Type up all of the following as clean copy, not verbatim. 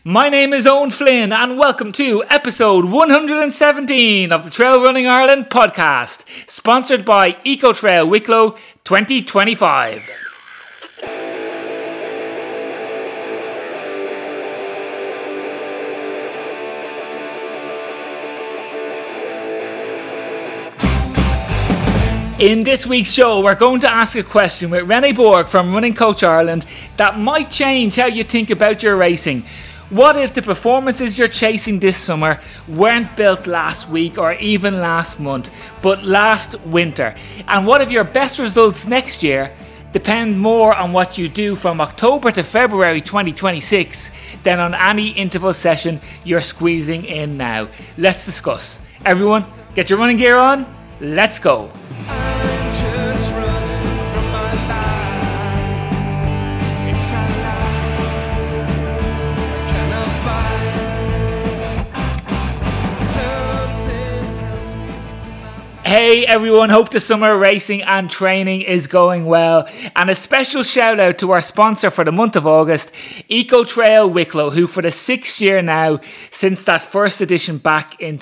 My name is Owen Flynn, and welcome to episode 117 of the Trail Running Ireland podcast, sponsored by Eco Trail Wicklow 2025. In this week's show, we're going to ask a question with Renee Borg from Running Coach Ireland that might change how you think about your racing. What if the performances you're chasing this summer weren't built last week or even last month, but last winter? And what if your best results next year depend more on what you do from October to February 2026 than on any interval session you're squeezing in now? Let's discuss. Everyone, get your running gear on. Let's go. Hey everyone, hope the summer racing and training is going well. And a special shout out to our sponsor for the month of August, Eco Trail Wicklow, who for the 6th year now, since that first edition back in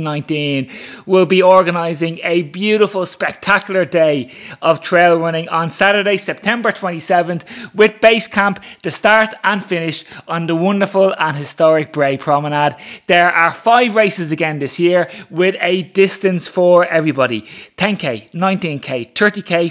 2019, will be organising a beautiful, spectacular day of trail running on Saturday, September 27th, with base camp, the start and finish on the wonderful and historic Bray Promenade. There are 5 races again this year with a distance for everybody. 10k, 19k, 30k,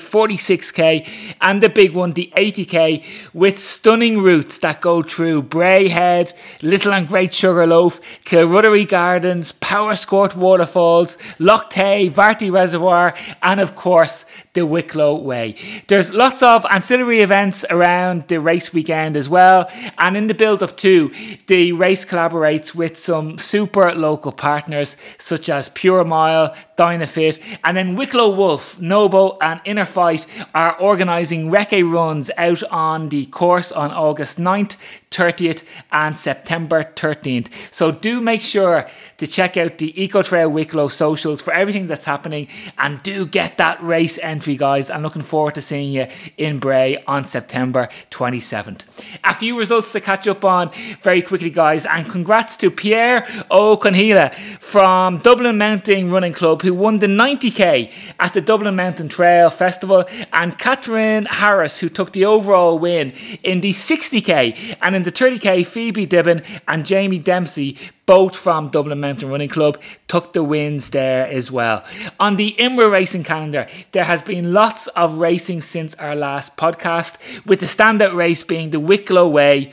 46k, and the big one, the 80k, with stunning routes that go through Bray Head, Little and Great Sugarloaf, Kilruddery Gardens, Powerscourt Waterfalls, Loch Tay, Varty Reservoir, and of course the Wicklow Way. There's lots of ancillary events around the race weekend as well, and in the build up to, the race collaborates with some super local partners such as Pure Mile, Dynafit, and then Wicklow Wolf, Nobo and Inner Fight are organising recce runs out on the course on August 9th, 30th and September 13th. So do make sure to check out the Eco Trail Wicklow socials for everything that's happening, and do get that race entry, guys. I'm looking forward to seeing you in Bray on September 27th. A few results to catch up on very quickly, guys, and congrats to Pierre O'Conhila from Dublin Mountain Running Club, who won the 90k at the Dublin Mountain Trail Festival, and Catherine Harris, who took the overall win in the 60k, and in the 30k, Phoebe Dibben and Jamie Dempsey, both from Dublin Mountain Running Club, took the wins there as well. On the IMRA racing calendar, there has been lots of racing since our last podcast, with the standout race being the Wicklow Way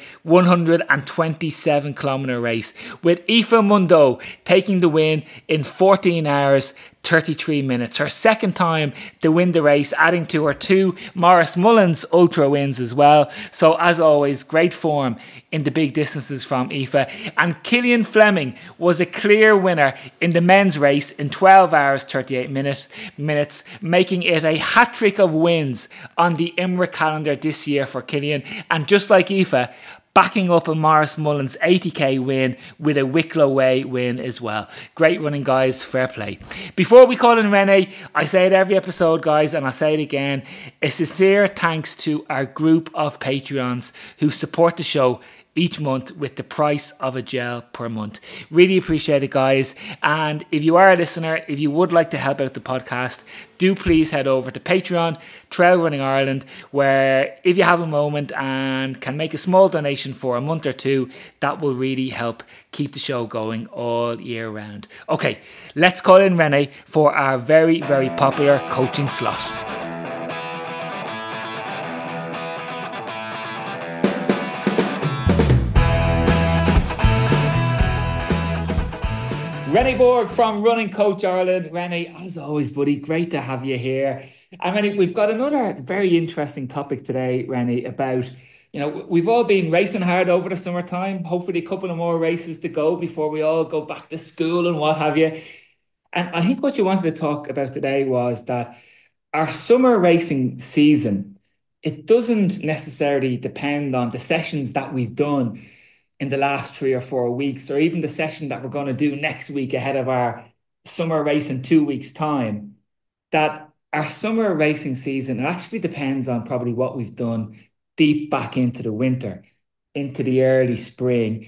127 kilometre race, with Aoife Mundo taking the win in 14 hours 33 minutes. Her second time to win the race, adding to her 2 Maurice Mullins ultra wins as well. So as always, great form in the big distances from Aoife. And Killian Fleming was a clear winner in the men's race in 12 hours 38 minutes, making it a hat-trick of wins on the IMRA calendar this year for Killian. And just like Aoife, backing up a Maurice Mullins 80k win with a Wicklow Way win as well. Great running, guys. Fair play. Before we call in Renee, I say it every episode, guys, and I'll say it again. A sincere thanks to our group of Patreons who support the show each month with the price of a gel per month. Really appreciate it, guys. And if you are a listener, if you would like to help out the podcast, do please head over to Patreon, Trail Running Ireland, where if you have a moment and can make a small donation for a month or two, that will really help keep the show going all year round. Okay, let's call in Renee for our very, very popular coaching slot. Renee Borg from Running Coach Ireland. Renee, as always, buddy, great to have you here. And Renee, we've got another very interesting topic today, Renee, about, we've all been racing hard over the summertime. Hopefully a couple of more races to go before we all go back to school and what have you. And I think what you wanted to talk about today was that our summer racing season, it doesn't necessarily depend on the sessions that we've done in the last 3 or 4 weeks, or even the session that we're going to do next week ahead of our summer race in 2 weeks' time. That our summer racing season, it actually depends on probably what we've done deep back into the winter, into the early spring.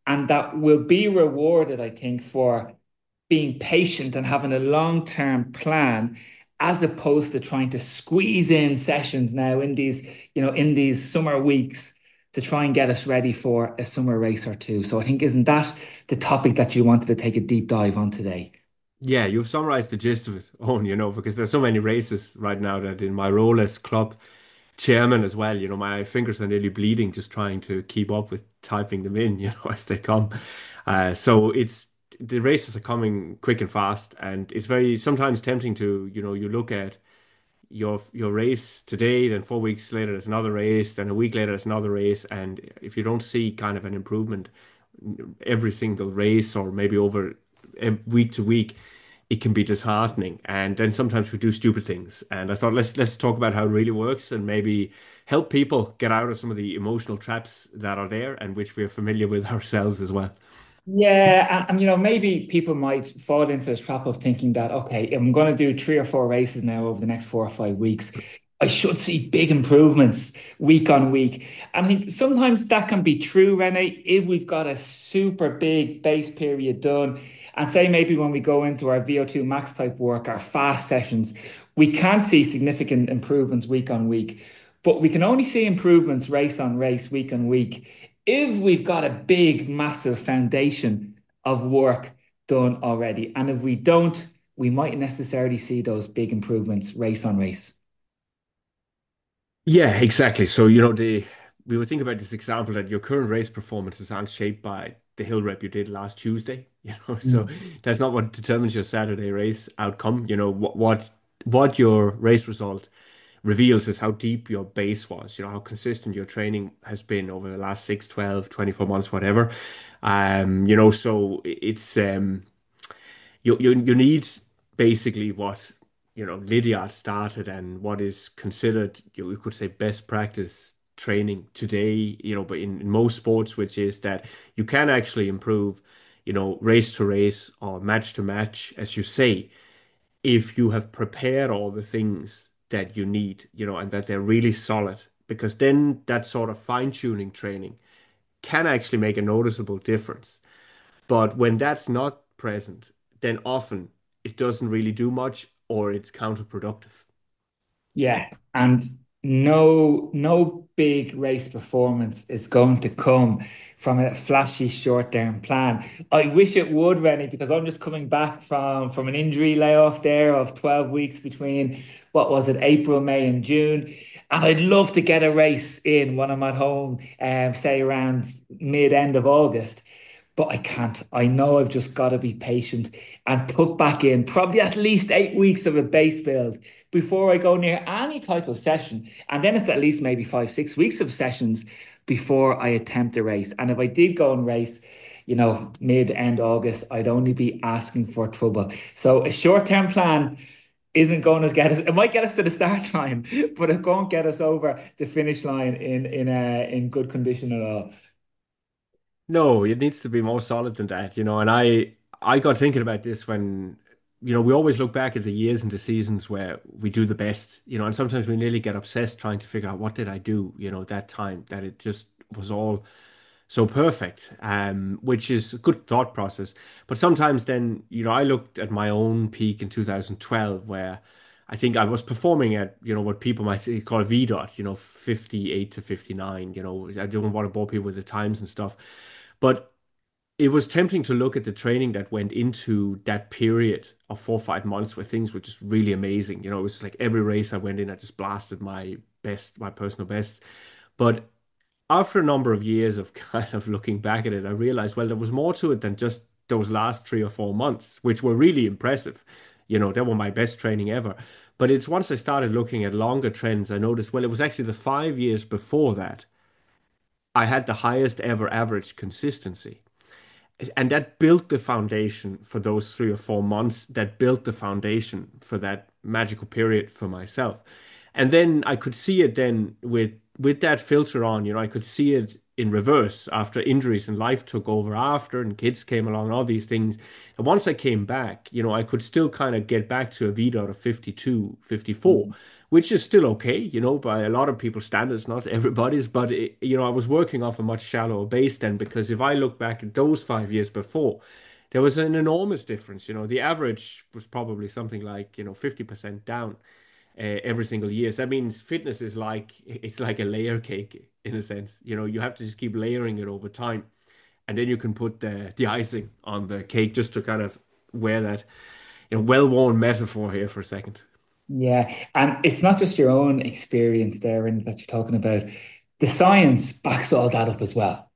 and that will be rewarded, I think, for being patient and having a long-term plan as opposed to trying to squeeze in sessions now in these summer weeks to try and get us ready for a summer race or two. So I think isn't that the topic that you wanted to take a deep dive on today? Yeah, you've summarized the gist of it, Owen, because there's so many races right now that in my role as club chairman as well, my fingers are nearly bleeding just trying to keep up with typing them in, as they come. So the races are coming quick and fast, and it's very sometimes tempting to, you look at your race today, then 4 weeks later there's another race, then a week later there's another race, and if you don't see kind of an improvement every single race or maybe over week to week, it can be disheartening. And then sometimes we do stupid things. And I thought let's talk about how it really works and maybe help people get out of some of the emotional traps that are there and which we're familiar with ourselves as well. Yeah, and maybe people might fall into this trap of thinking that, okay, if I'm going to do 3 or 4 races now over the next 4 or 5 weeks, I should see big improvements week on week. And I think sometimes that can be true, Rene, if we've got a super big base period done. And say maybe when we go into our VO2 max type work, our fast sessions, we can see significant improvements week on week. But we can only see improvements race on race, week on week if we've got a big, massive foundation of work done already. And if we don't, we might necessarily see those big improvements race on race. Yeah, exactly. So, we would think about this example that your current race performances aren't shaped by the hill rep you did last Tuesday, so Mm. that's not what determines your Saturday race outcome. What your race result reveals is how deep your base was, how consistent your training has been over the last 6, 12, 24 months, whatever. So it's you need basically what Lydiard started and what is considered you could say best practice training today, but in most sports, which is that you can actually improve, race to race or match to match, as you say, if you have prepared all the things that you need, and that they're really solid, because then that sort of fine-tuning training can actually make a noticeable difference. But when that's not present, then often it doesn't really do much or it's counterproductive. Yeah, and no big race performance is going to come from a flashy short-term plan. I wish it would, Rennie, because I'm just coming back from an injury layoff there of 12 weeks between what was it, April, May, and June. And I'd love to get a race in when I'm at home, say around mid-end of August. But I can't. I know I've just got to be patient and put back in probably at least 8 weeks of a base build before I go near any type of session. And then it's at least maybe 5, 6 weeks of sessions before I attempt a race. And if I did go and race, mid end August, I'd only be asking for trouble. So a short-term plan isn't going to get us. It might get us to the start line, but it won't get us over the finish line in good condition at all. No, it needs to be more solid than that, and I got thinking about this when we always look back at the years and the seasons where we do the best, and sometimes we nearly get obsessed trying to figure out what did I do, that time that it just was all so perfect, which is a good thought process. But sometimes then, I looked at my own peak in 2012 where I think I was performing at, what people might say call VDOT, 58 to 59, I don't want to bore people with the times and stuff. But it was tempting to look at the training that went into that period of 4 or 5 months where things were just really amazing. It was like every race I went in, I just blasted my best, my personal best. But after a number of years of kind of looking back at it, I realized, well, there was more to it than just those last 3 or 4 months, which were really impressive. They were my best training ever. But it's once I started looking at longer trends, I noticed, well, it was actually the 5 years before that I had the highest ever average consistency. And that built the foundation for those 3 or 4 months, that built the foundation for that magical period for myself. And then I could see it then with that filter on, I could see it in reverse after injuries and life took over after and kids came along and all these things. And once I came back, I could still kind of get back to a VDOT of 52, 54, which is still okay, by a lot of people's standards, not everybody's. But I was working off a much shallower base then, because if I look back at those 5 years before, there was an enormous difference. The average was probably something like 50% down every single year. So that means fitness is like a layer cake in a sense. You have to just keep layering it over time, and then you can put the icing on the cake, just to kind of wear that well-worn metaphor here for a second. Yeah, and it's not just your own experience there and that you're talking about. The science backs all that up as well.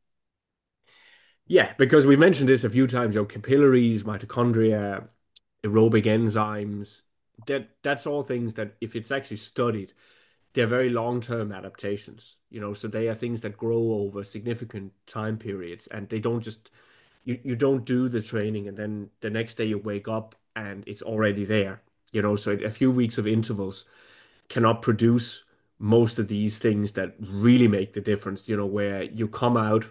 Yeah, because we've mentioned this a few times, capillaries, mitochondria, aerobic enzymes, that's all things that if it's actually studied, they're very long-term adaptations, so they are things that grow over significant time periods, and they don't just you don't do the training and then the next day you wake up and it's already there. So a few weeks of intervals cannot produce most of these things that really make the difference, where you come out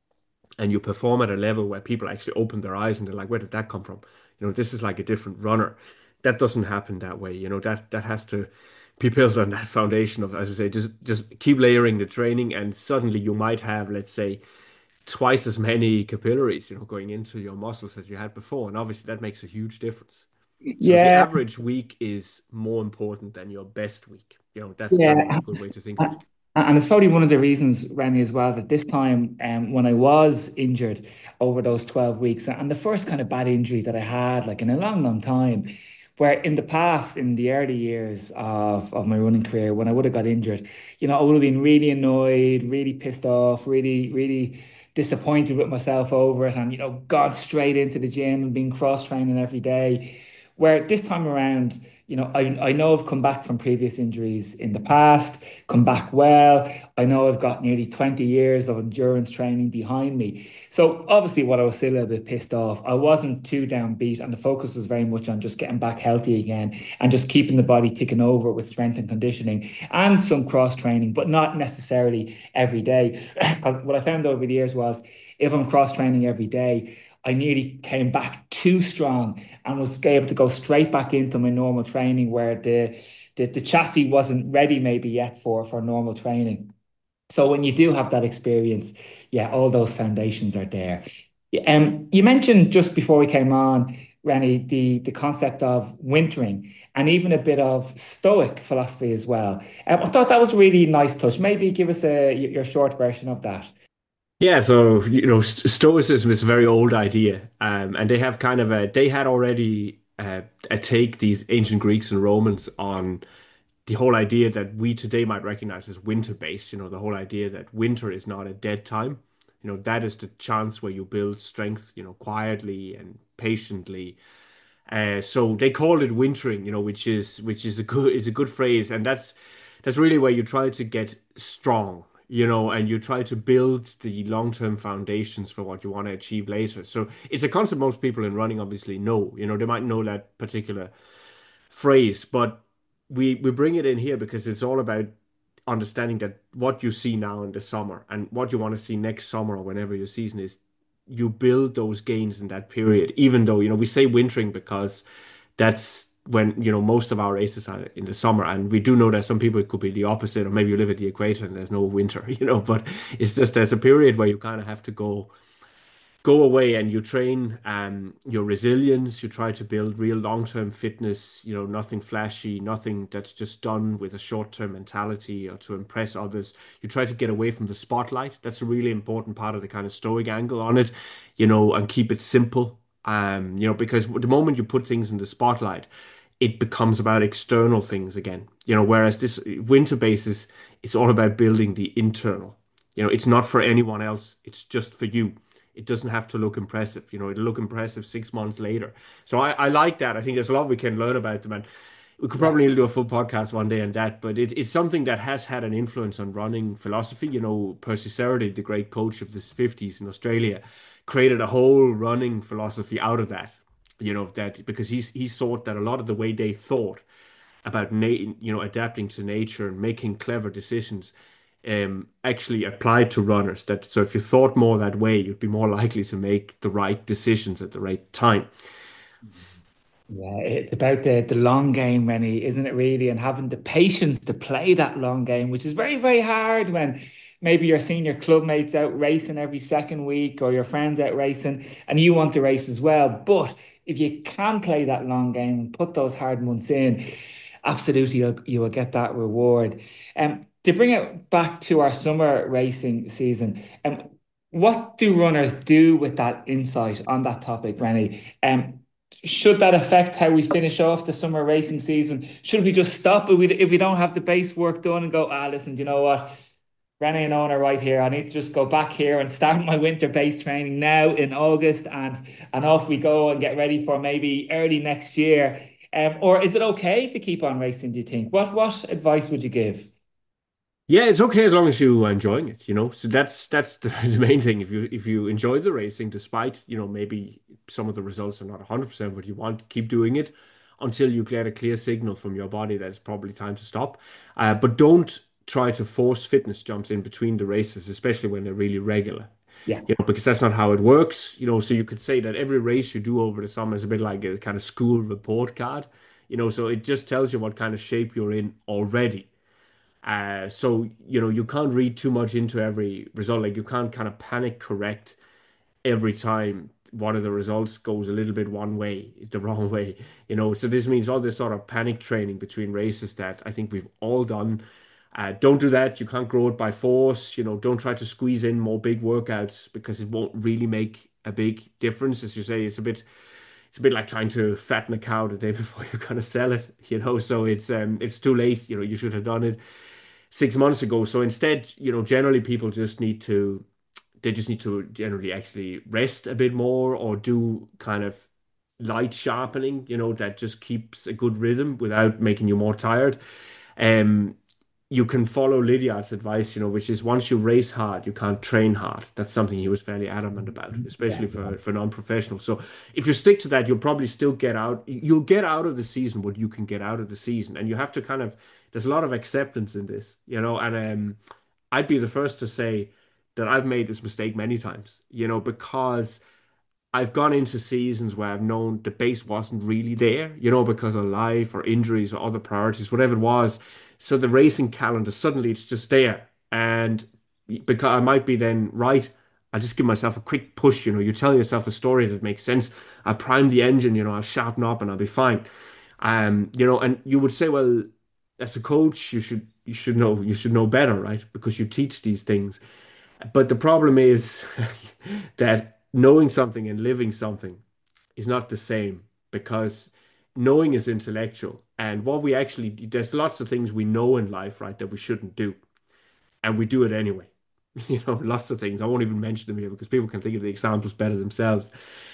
and you perform at a level where people actually open their eyes and they're like, where did that come from? This is like a different runner. That doesn't happen that way. That has to be built on that foundation of, as I say, just keep layering the training, and suddenly you might have, let's say, twice as many capillaries, going into your muscles as you had before. And obviously that makes a huge difference. So the Yeah, average week is more important than your best week. That's kind of a yeah. good way to think of it. And it's probably one of the reasons, Remy, as well, that this time when I was injured over those 12 weeks, and the first kind of bad injury that I had, like in a long, long time, where in the past, in the early years of my running career, when I would have got injured, I would have been really annoyed, really pissed off, really, really disappointed with myself over it, and, gone straight into the gym and been cross training every day. Where this time around, I know I've come back from previous injuries in the past, come back well. I know I've got nearly 20 years of endurance training behind me. So obviously what I was still a little bit pissed off, I wasn't too downbeat, and the focus was very much on just getting back healthy again and just keeping the body ticking over with strength and conditioning and some cross training, but not necessarily every day. 'Cause what I found over the years was if I'm cross training every day, I nearly came back too strong and was able to go straight back into my normal training where the chassis wasn't ready maybe yet for normal training. So when you do have that experience, yeah, all those foundations are there. You mentioned just before we came on, Rennie, the concept of wintering and even a bit of Stoic philosophy as well. I thought that was a really nice touch. Maybe give us your short version of that. Yeah, so Stoicism is a very old idea, and they have kind of they had already a take, these ancient Greeks and Romans, on the whole idea that we today might recognize as winter based. The whole idea that winter is not a dead time. That is the chance where you build strength, quietly and patiently. So they called it wintering, which is a good phrase, and that's really where you try to get strong, and you try to build the long-term foundations for what you want to achieve later. So it's a concept most people in running obviously know. They might know that particular phrase, but we bring it in here because it's all about understanding that what you see now in the summer and what you want to see next summer or whenever your season is, you build those gains in that period. Even though, we say wintering because that's when, most of our races are in the summer. And we do know that some people it could be the opposite, or maybe you live at the equator and there's no winter, but it's just there's a period where you kind of have to go away and you train your resilience. You try to build real long-term fitness, nothing flashy, nothing that's just done with a short-term mentality or to impress others. You try to get away from the spotlight. That's a really important part of the kind of stoic angle on it, and keep it simple. Because the moment you put things in the spotlight, it becomes about external things again. Whereas this winter basis, it's all about building the internal. It's not for anyone else, it's just for you. It doesn't have to look impressive. It'll look impressive 6 months later. So I like that. I think there's a lot we can learn about them. And we could probably do a full podcast one day on that. But it's something that has had an influence on running philosophy. Percy Cerutty, the great coach of the 50s in Australia, created a whole running philosophy out of that. That because he thought that a lot of the way they thought about adapting to nature and making clever decisions actually applied to runners. That so if you thought more that way, you'd be more likely to make the right decisions at the right time. Yeah, it's about the long game, Rennie, isn't it really? And having the patience to play that long game, which is very, very hard when maybe you're seeing your club mates out racing every second week or your friends out racing and you want to race as well. But if you can play that long game and put those hard months in, absolutely you will get that reward. To bring it back to our summer racing season, what do runners do with that insight on that topic, Rennie? Should that affect how we finish off the summer racing season? Should we just stop if we don't have the base work done and go, listen, you know what? Rennie and Owen are right here. I need to just go back here and start my winter base training now in August and off we go and get ready for maybe early next year. Or is it okay to keep on racing, do you think? What advice would you give? Yeah, it's okay as long as you are enjoying it, you know. So that's the main thing. If you enjoy the racing, despite, maybe some of the results are not 100% what you want, keep doing it until you get a clear signal from your body that it's probably time to stop. But don't try to force fitness jumps in between the races, especially when they're really regular. Yeah. Because that's not how it works. So you could say that every race you do over the summer is a bit like a kind of school report card. So it just tells you what kind of shape you're in already. So you can't read too much into every result. Like you can't kind of panic correct every time one of the results goes a little bit one way, the wrong way. So this means all this sort of panic training between races that I think we've all done. Don't do that. You can't grow it by force. Don't try to squeeze in more big workouts because it won't really make a big difference. As you say, it's a bit like trying to fatten a cow the day before you're gonna sell it. So it's too late. You should have done it 6 months ago. So instead, generally people just need to generally actually rest a bit more or do kind of light sharpening, that just keeps a good rhythm without making you more tired. Um, you can follow Lydiard's advice, which is once you race hard, you can't train hard. That's something he was fairly adamant about, Yeah. especially for non-professionals. So if you stick to that, you'll probably still get out. You'll get out of the season what you can get out of the season, and you have to kind of. There's a lot of acceptance in this, and I'd be the first to say that I've made this mistake many times, because I've gone into seasons where I've known the base wasn't really there, because of life or injuries or other priorities, whatever it was. So the racing calendar, suddenly it's just there. And because I might be then right, I just give myself a quick push, you're telling yourself a story that makes sense. I prime the engine, I'll sharpen up and I'll be fine. And you would say, well, as a coach, you should know better, right? Because you teach these things. But the problem is that knowing something and living something is not the same because knowing is intellectual. And what we actually, there's lots of things we know in life, right, that we shouldn't do. And we do it anyway. Lots of things. I won't even mention them here because people can think of the examples better themselves.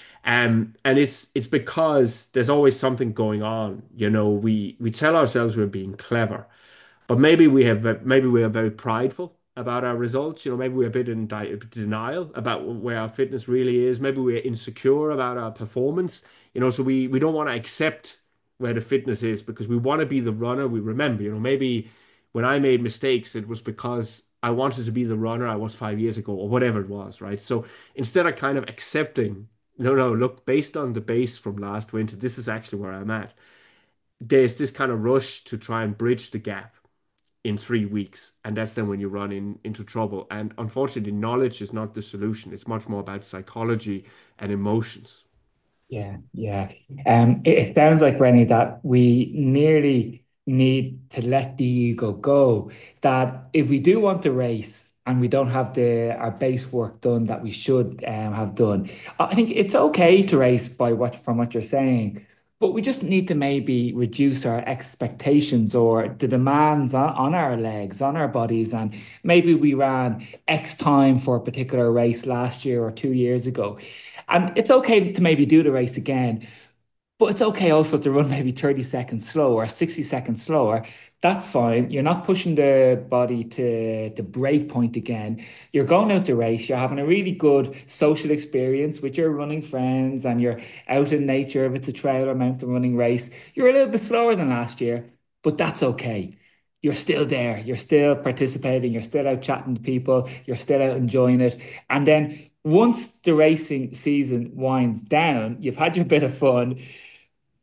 And it's because there's always something going on. We tell ourselves we're being clever, but maybe we are very prideful about our results. Maybe we're a bit in denial about where our fitness really is. Maybe we're insecure about our performance. So we don't want to accept where the fitness is because we want to be the runner we remember. Maybe when I made mistakes, it was because I wanted to be the runner I was 5 years ago or whatever it was, right? So instead of kind of accepting, no, no, look, based on the base from last winter, this is actually where I'm at. There's this kind of rush to try and bridge the gap in 3 weeks. And that's then when you run into trouble. And unfortunately, knowledge is not the solution. It's much more about psychology and emotions. Yeah, yeah. It sounds like, Rennie, that we nearly need to let the ego go. That if we do want to race and we don't have the our base work done that we should have done, I think it's okay to race by what you're saying, but we just need to maybe reduce our expectations or the demands on our legs, on our bodies, and maybe we ran X time for a particular race last year or 2 years ago. And it's okay to maybe do the race again, but it's okay also to run maybe 30 seconds slower, 60 seconds slower. That's fine. You're not pushing the body to the break point again. You're going out to race. You're having a really good social experience with your running friends and you're out in nature if it's a trail or mountain running race. You're a little bit slower than last year, but that's okay. You're still there. You're still participating. You're still out chatting to people. You're still out enjoying it. And then once the racing season winds down, you've had your bit of fun,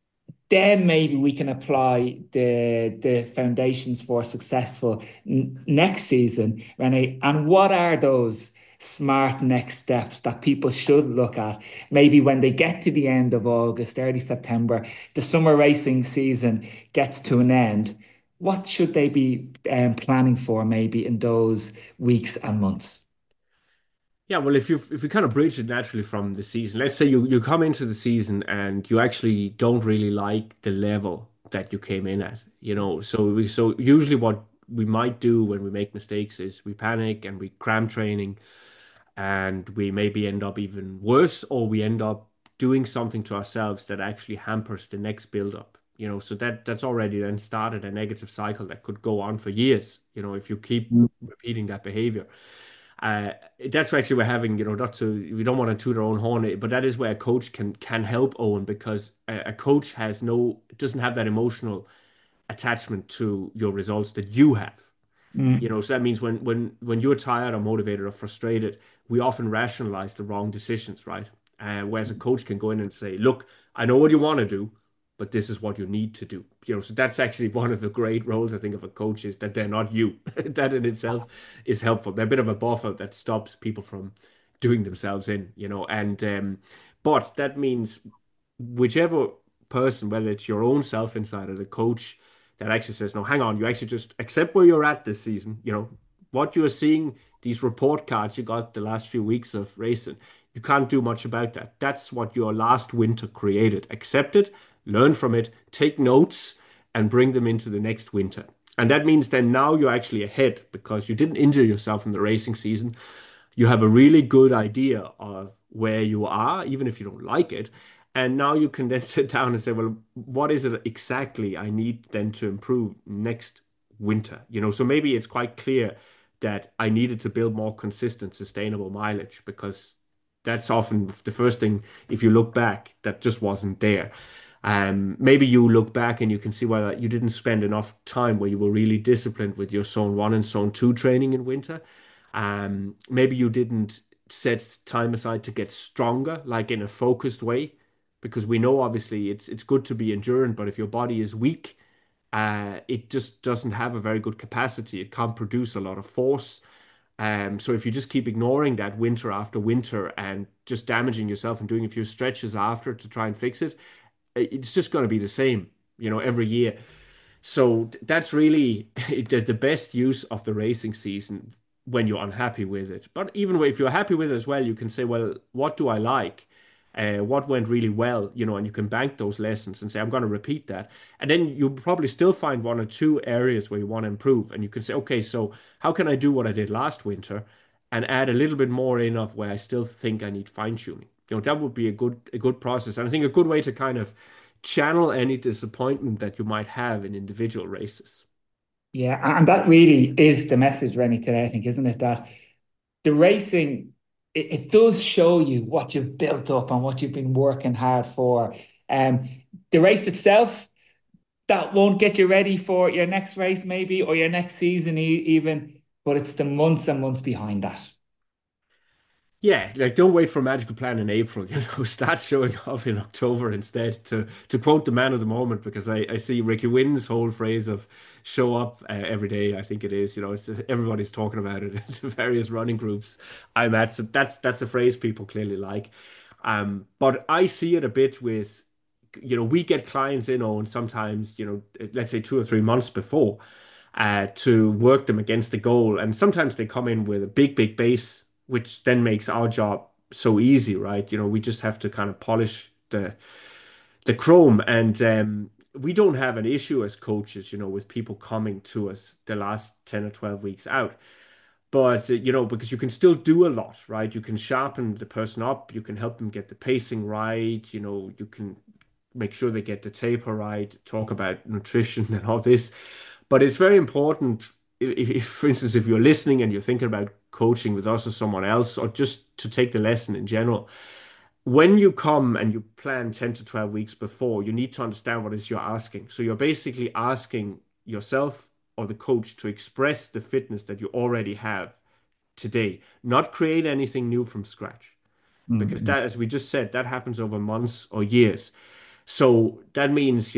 then maybe we can apply the foundations for successful next season, Renee. And what are those smart next steps that people should look at? Maybe when they get to the end of August, early September, the summer racing season gets to an end. What should they be planning for maybe in those weeks and months? Yeah, well, if you kind of bridge it naturally from the season, let's say you come into the season and you actually don't really like the level that you came in at, so usually what we might do when we make mistakes is we panic and we cram training and we maybe end up even worse, or we end up doing something to ourselves that actually hampers the next build up. So that's already then started a negative cycle that could go on for years, if you keep repeating that behavior. Uh, that's actually where having, not to, we don't want to toot our own horn, but that is where a coach can help Owen, because a coach doesn't have that emotional attachment to your results that you have. Mm, So that means when you're tired or motivated or frustrated, we often rationalize the wrong decisions, right? Whereas a coach can go in and say, "Look, I know what you want to do, but this is what you need to do." So that's actually one of the great roles I think of a coach, is that they're not you. That in itself is helpful. They're a bit of a buffer that stops people from doing themselves in, but that means whichever person, whether it's your own self inside or the coach, that actually says, no, hang on, you actually just accept where you're at this season. What you're seeing, these report cards you got the last few weeks of racing, you can't do much about that. That's what your last winter created. Accept it, learn from it, take notes, and bring them into the next winter. And that means then now you're actually ahead because you didn't injure yourself in the racing season. You have a really good idea of where you are, even if you don't like it. And now you can then sit down and say, well, what is it exactly I need then to improve next winter? So maybe it's quite clear that I needed to build more consistent, sustainable mileage, because that's often the first thing, if you look back, that just wasn't there. Maybe you look back and you can see, well, you didn't spend enough time where you were really disciplined with your zone one and zone two training in winter. Maybe you didn't set time aside to get stronger, like in a focused way, because we know obviously it's good to be endurant, but if your body is weak, it just doesn't have a very good capacity. It can't produce a lot of force. So if you just keep ignoring that winter after winter and just damaging yourself and doing a few stretches after to try and fix it, it's just going to be the same, every year. So that's really the best use of the racing season when you're unhappy with it. But even if you're happy with it as well, you can say, well, what do I like? What went really well, and you can bank those lessons and say, I'm going to repeat that. And then you'll probably still find one or two areas where you want to improve. And you can say, okay, so how can I do what I did last winter and add a little bit more in of where I still think I need fine tuning? That would be a good process. And I think a good way to kind of channel any disappointment that you might have in individual races. yeah, and that really is the message, Rennie, today, I think, isn't it? That the racing, it does show you what you've built up and what you've been working hard for. Um, the race itself, that won't get you ready for your next race, maybe, or your next season, even, but it's the months and months behind that. Yeah, like don't wait for a magical plan in April, start showing off in October instead, to quote the man of the moment, because I see Ricky Wynn's whole phrase of show up every day, I think it is, everybody's talking about it to various running groups I'm at. So that's a phrase people clearly like. But I see it a bit with, we get clients in on sometimes, let's say 2 or 3 months before, to work them against the goal. And sometimes they come in with a big, big base, which then makes our job so easy, right? We just have to kind of polish the chrome. And we don't have an issue as coaches, with people coming to us the last 10 or 12 weeks out. But, because you can still do a lot, right? You can sharpen the person up, you can help them get the pacing right, you can make sure they get the taper right, talk about nutrition and all this. But it's very important if, for instance, if you're listening and you're thinking about coaching with us or someone else, or just to take the lesson in general, when you come and you plan 10 to 12 weeks before, you need to understand what it is you're asking. So you're basically asking yourself or the coach to express the fitness that you already have today, not create anything new from scratch. Because Mm. that, as we just said, that happens over months or years. So that means,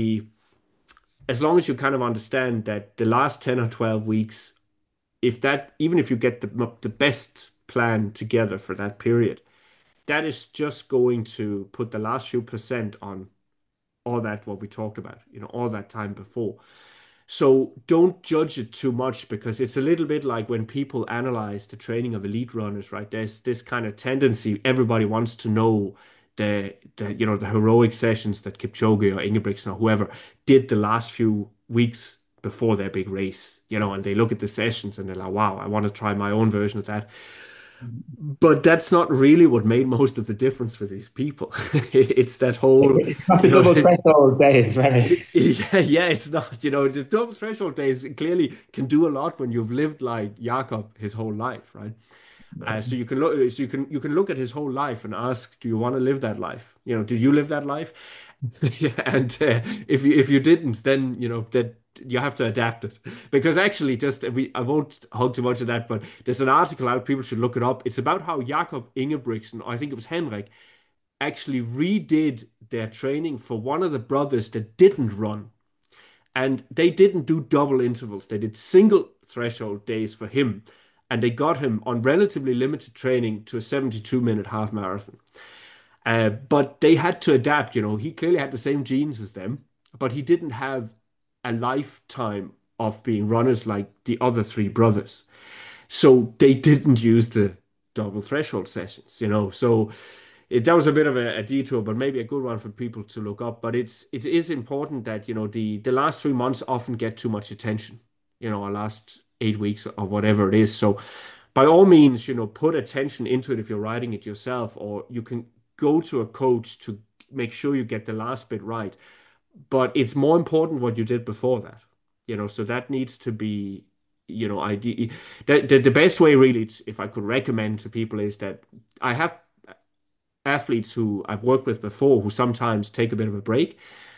as long as you kind of understand that the last 10 or 12 weeks, if that, even if you get the best plan together for that period, that is just going to put the last few percent on all that what we talked about, all that time before. So don't judge it too much because it's a little bit like when people analyze the training of elite runners, right? There's this kind of tendency. Everybody wants to know the heroic sessions that Kipchoge or Ingebrigtsen or whoever did the last few weeks before their big race, and they look at the sessions and they're like, wow, I want to try my own version of that. But that's not really what made most of the difference for these people. It's that whole, It's not the you know, double threshold days, right? yeah, it's not, the double threshold days clearly can do a lot when you've lived like Jakob his whole life, right? So you can look at his whole life and ask, do you want to live that life? Did you live that life? Yeah, and if you didn't, then that you have to adapt it because actually, I won't hog too much of that, but there's an article out. People should look it up. It's about how Jakob Ingebrigtsen, or I think it was Henrik, actually redid their training for one of the brothers that didn't run, and they didn't do double intervals. They did single threshold days for him, and they got him on relatively limited training to a 72-minute half marathon. But they had to adapt. He clearly had the same genes as them, but he didn't have a lifetime of being runners like the other three brothers. So they didn't use the double threshold sessions. So that was a bit of a detour, but maybe a good one for people to look up. But it is important that the last 3 months often get too much attention. Our last 8 weeks or whatever it is. So by all means, put attention into it if you're writing it yourself, or you can go to a coach to make sure you get the last bit right. But it's more important what you did before that. So that needs to be, ID. The best way really, if I could recommend to people, is that I have athletes who I've worked with before who sometimes take a bit of a break.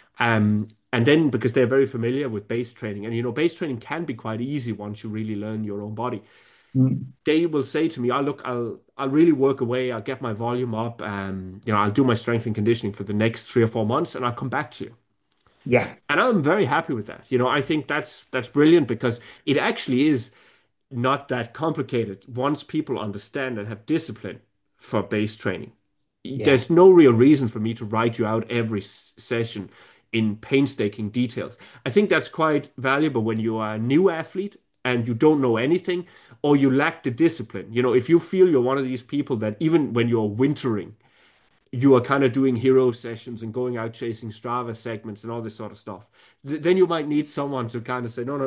And then because they're very familiar with base training, and base training can be quite easy once you really learn your own body. Mm. They will say to me, I'll really work away. I'll get my volume up. I'll do my strength and conditioning for the next 3 or 4 months, and I'll come back to you. Yeah, And I'm very happy with that. I think that's brilliant because it actually is not that complicated once people understand and have discipline for base training. yeah, There's no real reason for me to write you out every session in painstaking details. I think that's quite valuable when you are a new athlete and you don't know anything or you lack the discipline. If you feel you're one of these people that even when you're wintering, you are kind of doing hero sessions and going out chasing Strava segments and all this sort of stuff, then you might need someone to kind of say, no, no,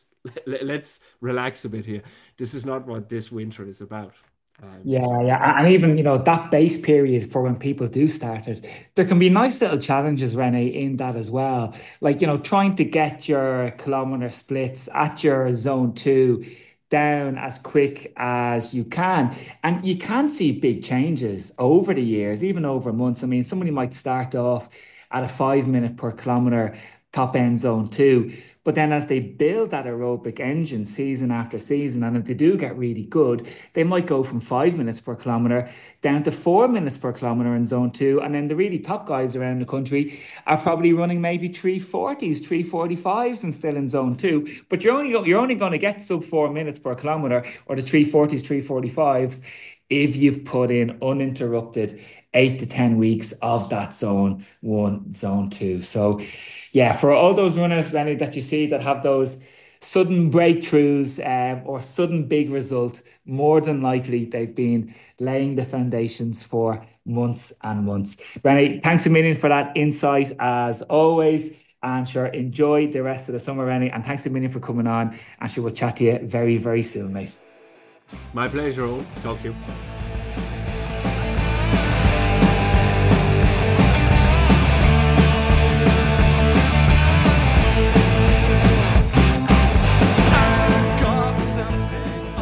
let's relax a bit here. This is not what this winter is about. yeah, So yeah. And even, that base period for when people do start it, there can be nice little challenges, Rene, in that as well. Like, trying to get your kilometer splits at your zone 2 down as quick as you can. And you can see big changes over the years, even over months. I mean, somebody might start off at a 5 minute per kilometer top end zone 2. But then as they build that aerobic engine season after season, and if they do get really good, they might go from 5 minutes per kilometer down to 4 minutes per kilometer in zone 2. And then the really top guys around the country are probably running maybe 340s, 345s and still in zone 2. But you're only going to get sub 4 minutes per kilometer or the 340s, 345s if you've put in uninterrupted 8 to 10 weeks of that zone 1, zone 2. So yeah, for all those runners, Lenny, that you see that have those sudden breakthroughs or sudden big result, more than likely they've been laying the foundations for months and months. Rennie, thanks a million for that insight as always. And sure, enjoy the rest of the summer, Rennie. And thanks a million for coming on. And sure, we'll chat to you very, very soon, mate. my pleasure, Owen. Talk to you.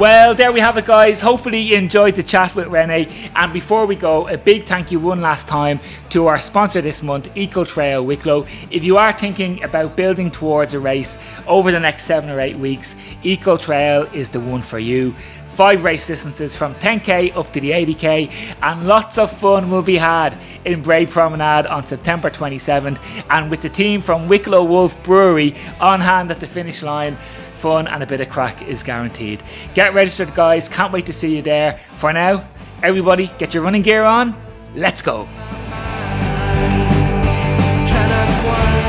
Well, there we have it, guys. Hopefully you enjoyed the chat with Rene. And before we go, a big thank you one last time to our sponsor this month, Eco Trail Wicklow. If you are thinking about building towards a race over the next 7 or 8 weeks, Eco Trail is the one for you. 5 race distances from 10k up to the 80k, and lots of fun will be had in Bray Promenade on September 27th, and with the team from Wicklow Wolf Brewery on hand at the finish line. Fun and a bit of crack is guaranteed. Get registered, guys. Can't wait to see you there. For now, everybody, get your running gear on. Let's go.